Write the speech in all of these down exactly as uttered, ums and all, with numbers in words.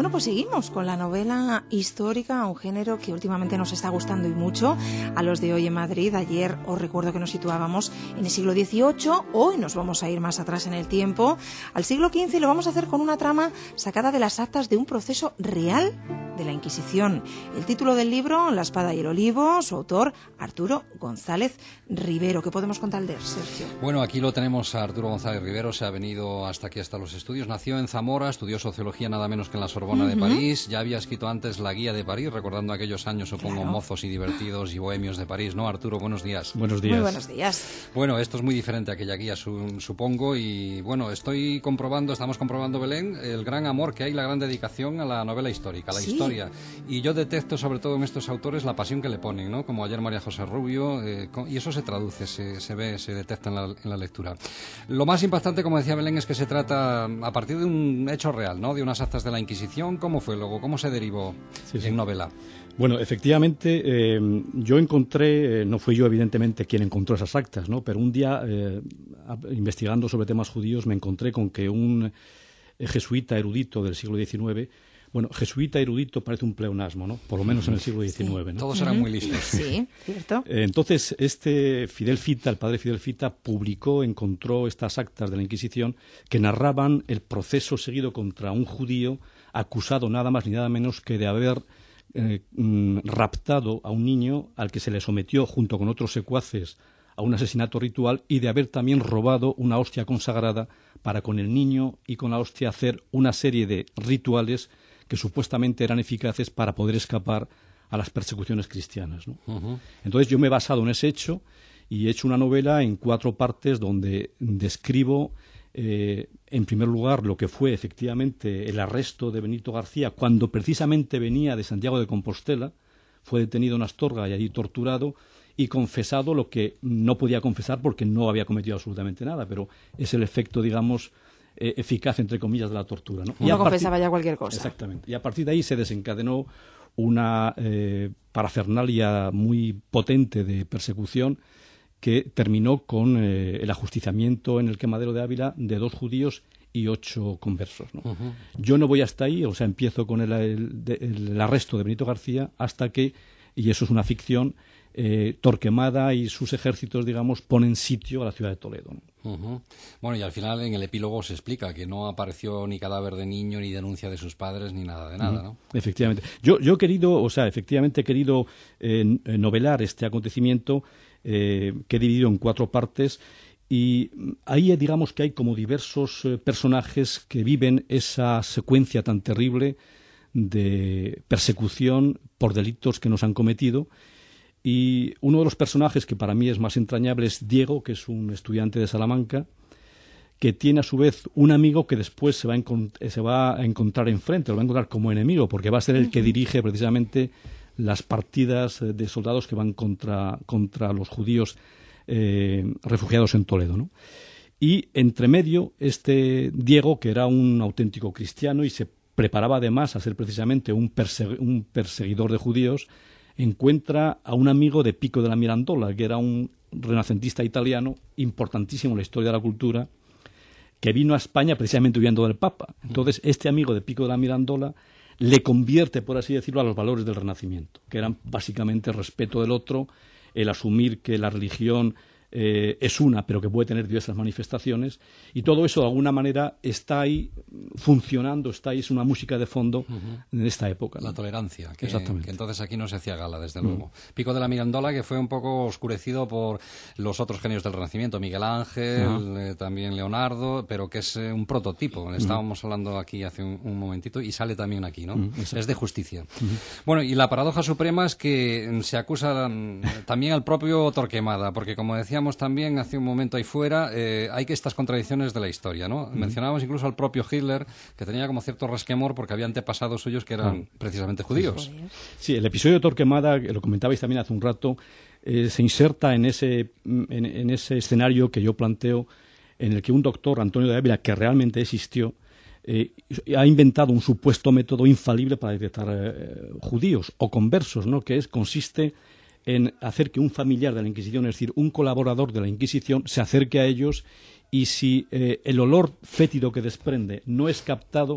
Bueno, pues seguimos con la novela histórica, un género que últimamente nos está gustando y mucho a los de hoy en Madrid. Ayer os recuerdo que nos situábamos en el siglo dieciocho, hoy nos vamos a ir más atrás en el tiempo, al siglo quince, y lo vamos a hacer con una trama sacada de las actas de un proceso real de la Inquisición. El título del libro, La espada y el olivo, su autor, Arturo González Rivero. ¿Qué podemos contar de él, Sergio? Bueno, aquí lo tenemos a Arturo González Rivero, se ha venido hasta aquí, hasta los estudios. Nació en Zamora, estudió sociología nada menos que en la Sorbona uh-huh. de París. Ya había escrito antes La Guía de París, recordando aquellos años, supongo, claro, mozos y divertidos y bohemios de París, ¿no? Arturo, buenos días. Buenos días. Muy buenos días. Bueno, esto es muy diferente a aquella guía, su, supongo, y bueno, estoy comprobando, estamos comprobando, Belén, el gran amor que hay, la gran dedicación a la novela histórica, a la sí. historia. Y yo detecto, sobre todo en estos autores, la pasión que le ponen, ¿no? Como ayer María José Rubio, eh, y eso se traduce, se, se ve, se detecta en la, en la lectura. Lo más impactante, como decía Belén, es que se trata a partir de un hecho real, ¿no? De unas actas de la Inquisición. ¿Cómo fue luego? ¿Cómo se derivó sí, sí. en novela? Bueno, efectivamente, eh, yo encontré, eh, no fui yo evidentemente quien encontró esas actas, ¿no? Pero un día, eh, investigando sobre temas judíos, me encontré con que un eh, jesuita erudito del siglo diecinueve, bueno, jesuita erudito parece un pleonasmo, ¿no? Por lo menos en el siglo diecinueve, sí. ¿no? Todos eran muy listos. Sí, cierto. Eh, entonces, este Fidel Fita, el padre Fidel Fita, publicó, encontró estas actas de la Inquisición que narraban el proceso seguido contra un judío acusado nada más ni nada menos que de haber eh, mm, raptado a un niño al que se le sometió junto con otros secuaces a un asesinato ritual y de haber también robado una hostia consagrada para con el niño y con la hostia hacer una serie de rituales que supuestamente eran eficaces para poder escapar a las persecuciones cristianas, ¿no? Uh-huh. Entonces yo me he basado en ese hecho y he hecho una novela en cuatro partes donde describo, eh, en primer lugar, lo que fue efectivamente el arresto de Benito García cuando precisamente venía de Santiago de Compostela, fue detenido en Astorga y allí torturado y confesado lo que no podía confesar porque no había cometido absolutamente nada, pero es el efecto, digamos, Eh, eficaz, entre comillas, de la tortura, ¿no? Uno confesaba ya cualquier cosa. Exactamente. Y a partir de ahí se desencadenó una eh, parafernalia muy potente de persecución que terminó con eh, el ajusticiamiento en el quemadero de Ávila de dos judíos y ocho conversos, ¿no? Uh-huh. Yo no voy hasta ahí, o sea, empiezo con el, el, el arresto de Benito García hasta que, y eso es una ficción, eh, Torquemada y sus ejércitos, digamos, ponen sitio a la ciudad de Toledo, ¿no? Uh-huh. Bueno, y al final en el epílogo se explica que no apareció ni cadáver de niño, ni denuncia de sus padres, ni nada de nada, ¿no? Uh-huh. Efectivamente. Yo, yo he querido, o sea, efectivamente he querido eh, novelar este acontecimiento eh, que he dividido en cuatro partes y ahí digamos que hay como diversos eh, personajes que viven esa secuencia tan terrible de persecución por delitos que nos han cometido. Y uno de los personajes que para mí es más entrañable es Diego, que es un estudiante de Salamanca, que tiene a su vez un amigo que después se va a, encont- se va a encontrar enfrente, lo va a encontrar como enemigo, porque va a ser el que dirige precisamente las partidas de soldados que van contra, contra los judíos eh, refugiados en Toledo, ¿no? Y entre medio, este Diego, que era un auténtico cristiano y se preparaba además a ser precisamente un, perse- un perseguidor de judíos, encuentra a un amigo de Pico de la Mirandola, que era un renacentista italiano importantísimo en la historia de la cultura, que vino a España precisamente huyendo del Papa. Entonces, este amigo de Pico de la Mirandola le convierte, por así decirlo, a los valores del Renacimiento, que eran básicamente el respeto del otro, el asumir que la religión eh, es una, pero que puede tener diversas manifestaciones, y todo eso de alguna manera está ahí funcionando, está ahí, es una música de fondo uh-huh. en esta época, ¿no? La tolerancia, que, Exactamente. que entonces aquí no se hacía gala, desde uh-huh. luego. Pico de la Mirandola, que fue un poco oscurecido por los otros genios del Renacimiento, Miguel Ángel, uh-huh. eh, también Leonardo, pero que es eh, un prototipo, uh-huh. estábamos hablando aquí hace un, un momentito, y sale también aquí, ¿no? Uh-huh. Es de justicia. Uh-huh. Bueno, y la paradoja suprema es que se acusa también al propio Torquemada, porque como decíamos también hace un momento ahí fuera, eh, hay que estas contradicciones de la historia, ¿no? Uh-huh. Mencionábamos incluso al propio Hitler, que tenía como cierto resquemor porque había antepasados suyos que eran uh-huh. precisamente judíos. Sí, el episodio de Torquemada, que lo comentabais también hace un rato, eh, se inserta en ese, en, en ese escenario que yo planteo, en el que un doctor, Antonio de Ávila, que realmente existió, eh, ha inventado un supuesto método infalible para detectar eh, judíos o conversos, ¿no? Que es, consiste en hacer que un familiar de la Inquisición, es decir, un colaborador de la Inquisición, se acerque a ellos y si eh, el olor fétido que desprende no es captado,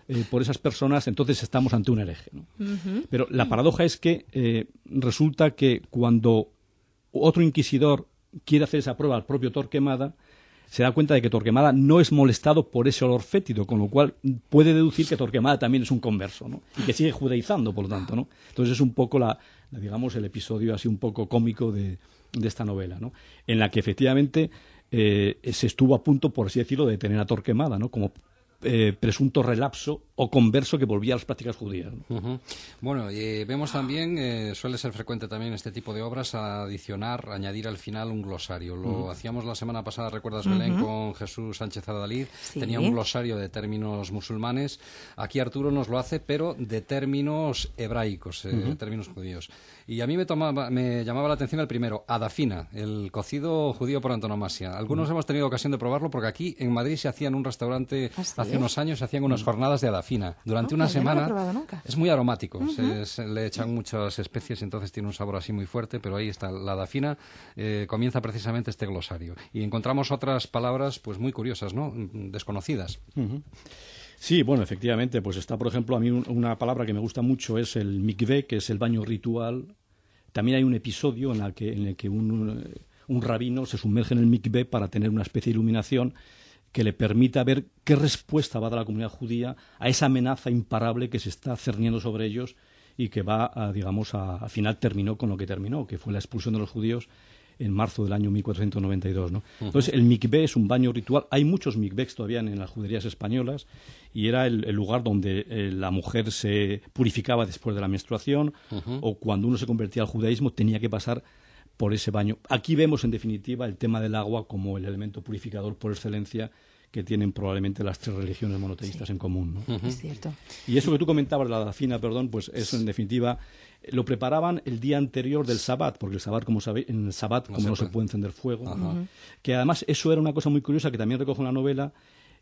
eh, por esas personas, entonces estamos ante un hereje, ¿no? Uh-huh. Pero la paradoja es que eh, resulta que cuando otro inquisidor quiere hacer esa prueba al propio Torquemada, se da cuenta de que Torquemada no es molestado por ese olor fétido, con lo cual puede deducir que Torquemada también es un converso, ¿no? Y que sigue judaizando, por lo tanto, ¿no? Entonces es un poco la, la digamos, el episodio así un poco cómico de, de esta novela, ¿no? En la que efectivamente eh, se estuvo a punto, por así decirlo, de detener a Torquemada, ¿no? Como Eh, presunto relapso o converso que volvía a las prácticas judías, ¿no? Uh-huh. Bueno, eh, vemos también, eh, suele ser frecuente también este tipo de obras, adicionar, añadir al final un glosario. Lo uh-huh. hacíamos la semana pasada, ¿recuerdas, uh-huh. Belén, con Jesús Sánchez Adalid? Sí. Tenía un glosario de términos musulmanes. Aquí Arturo nos lo hace, pero de términos hebraicos, eh, uh-huh. términos judíos. Y a mí me, tomaba, me llamaba la atención el primero, adafina, el cocido judío por antonomasia. Algunos uh-huh. hemos tenido ocasión de probarlo porque aquí en Madrid se hacía en un restaurante ¿Ah, sí? hace unos años, se hacían unas jornadas de adafina. Durante oh, una no semana lo he probado nunca. Es muy aromático, uh-huh. se, se le echan muchas especies y entonces tiene un sabor así muy fuerte, pero ahí está, la adafina, eh, comienza precisamente este glosario. Y encontramos otras palabras pues muy curiosas, ¿no? Desconocidas. Uh-huh. Sí, bueno, efectivamente, pues está, por ejemplo, a mí un, una palabra que me gusta mucho es el mikvé, que es el baño ritual. También hay un episodio en, la que, en el que un, un rabino se sumerge en el mikvé para tener una especie de iluminación que le permita ver qué respuesta va a dar la comunidad judía a esa amenaza imparable que se está cerniendo sobre ellos y que va, a, digamos, a, al final terminó con lo que terminó, que fue la expulsión de los judíos en marzo del año mil cuatrocientos noventa y dos, ¿no? Uh-huh. Entonces, el mikvé es un baño ritual. Hay muchos mikvés todavía en, en las juderías españolas y era el, el lugar donde eh, la mujer se purificaba después de la menstruación uh-huh. o cuando uno se convertía al judaísmo tenía que pasar por ese baño. Aquí vemos, en definitiva, el tema del agua como el elemento purificador por excelencia que tienen probablemente las tres religiones monoteístas sí. en común, ¿no? Uh-huh. Es cierto. Y eso que tú comentabas, la adafina, perdón, pues eso, en definitiva, lo preparaban el día anterior del Sabbat, porque el Sabbat, como sabéis, en el Sabbat, no como se no puede. se puede encender fuego, uh-huh. que además eso era una cosa muy curiosa que también recojo en la novela.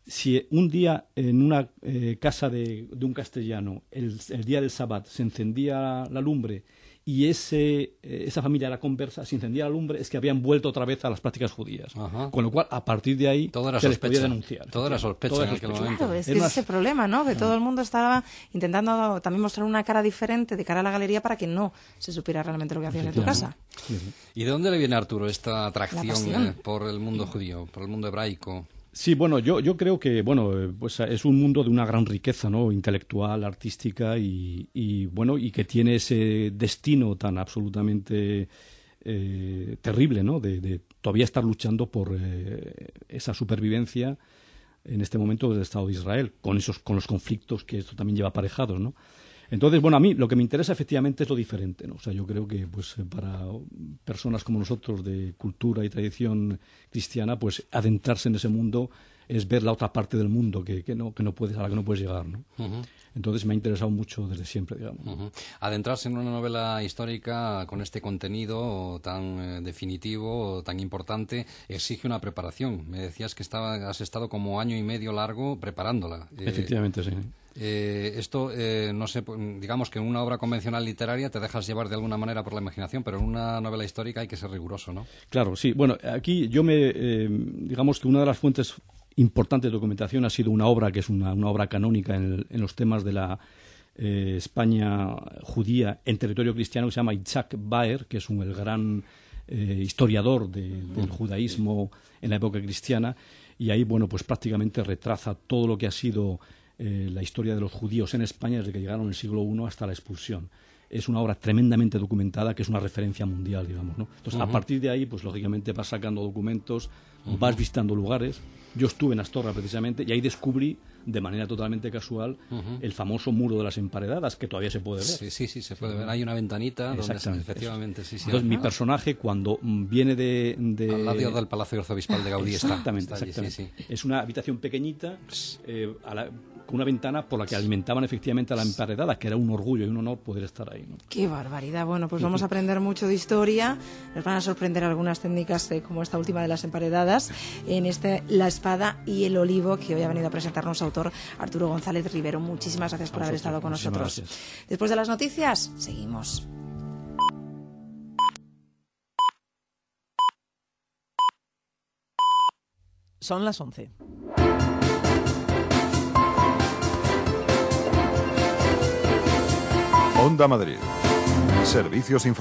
Si un día en una eh, casa de, de un castellano, el, el día del Sabbat, se encendía la lumbre y ese, eh, esa familia era conversa, se encendía la lumbre, es que habían vuelto otra vez a las prácticas judías. Ajá. Con lo cual, a partir de ahí, todo era se sospecha. les podía denunciar. Todo era sospecha todo en aquel momento. Claro, es que es ese problema, ¿no? Que todo el mundo estaba intentando también mostrar una cara diferente de cara a la galería para que no se supiera realmente lo que hacías en tu casa. Sí, sí. ¿Y de dónde le viene a Arturo esta atracción eh, por el mundo judío, por el mundo hebraico? Sí, bueno, yo, yo creo que bueno, pues es un mundo de una gran riqueza, ¿no? Intelectual, artística y, y bueno, y que tiene ese destino tan absolutamente eh, terrible, ¿no? De, de todavía estar luchando por eh, esa supervivencia en este momento del Estado de Israel, con esos, con los conflictos que esto también lleva aparejados, ¿no? Entonces, bueno, a mí lo que me interesa efectivamente es lo diferente, ¿no? O sea, yo creo que pues para personas como nosotros de cultura y tradición cristiana, pues adentrarse en ese mundo es ver la otra parte del mundo que, que no que no puedes a la que no puedes llegar, ¿no? Uh-huh. Entonces me ha interesado mucho desde siempre, digamos. Uh-huh. Adentrarse en una novela histórica con este contenido tan eh, definitivo, tan importante, exige una preparación. Me decías que estaba, has estado como año y medio largo preparándola. Eh, Efectivamente, sí. Eh, esto, eh, no sé, digamos que en una obra convencional literaria te dejas llevar de alguna manera por la imaginación, pero en una novela histórica hay que ser riguroso, ¿no? Claro, sí. Bueno, aquí yo me, eh, digamos que una de las fuentes importantes de documentación ha sido una obra que es una, una obra canónica en, el, en los temas de la eh, España judía en territorio cristiano, que se llama Itzhak Baer, que es un, el gran eh, historiador de, del judaísmo en la época cristiana, y ahí, bueno, pues prácticamente retraza todo lo que ha sido Eh, la historia de los judíos en España desde que llegaron en el siglo primero hasta la expulsión. Es una obra tremendamente documentada que es una referencia mundial, digamos, ¿no? Entonces, uh-huh. a partir de ahí, pues lógicamente vas sacando documentos, uh-huh. vas visitando lugares. Yo estuve en Astorga precisamente y ahí descubrí de manera totalmente casual uh-huh. el famoso muro de las emparedadas, que todavía se puede ver. Sí, sí, sí, se puede ver. Hay una ventanita donde se, efectivamente, sí, sí. Entonces, uh-huh. mi personaje, cuando viene de, de... al lado del Palacio Arzobispal de Gaudí está. Exactamente, está exactamente. Allí, sí, sí. Es una habitación pequeñita, eh, a la, con una ventana por la que alimentaban efectivamente a la emparedada, que era un orgullo y un honor poder estar ahí, ¿no? ¡Qué barbaridad! Bueno, pues vamos a aprender mucho de historia. Nos van a sorprender algunas técnicas eh, como esta última de las emparedadas en este La espada y el olivo que hoy ha venido a presentarnos autor Arturo González Rivero. Muchísimas gracias por haber estado con nosotros. Gracias. Después de las noticias, seguimos. Son las once. Onda Madrid. Servicios informativos.